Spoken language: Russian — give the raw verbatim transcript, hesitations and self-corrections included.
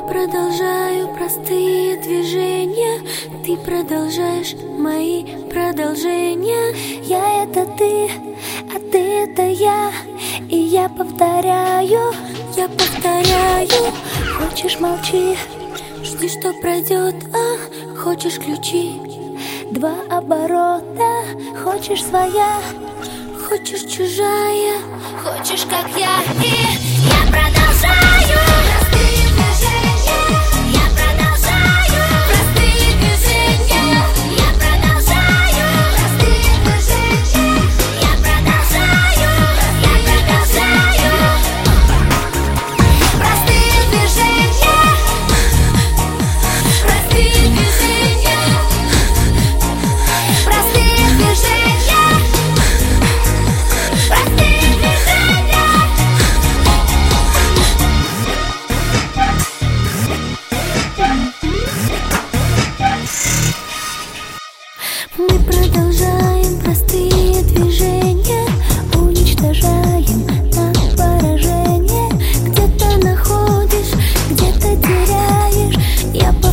продолжаю простые движения, ты продолжаешь мои продолжения. Я — это ты, а ты — это я, и я повторяю, я повторяю. Хочешь — молчи, жди, что пройдет, а хочешь — ключи. Два оборота, хочешь — своя, хочешь — чужая, хочешь — как я. И я продолжаю простые движения, я продолжаю простые движения, я продолжаю простые движения, я продолжаю, я продолжаю простые движения, простые движения, простые движения, простые движения. Мы продолжаем простые движения, уничтожаем на поражение. Где-то находишь, где-то теряешь, я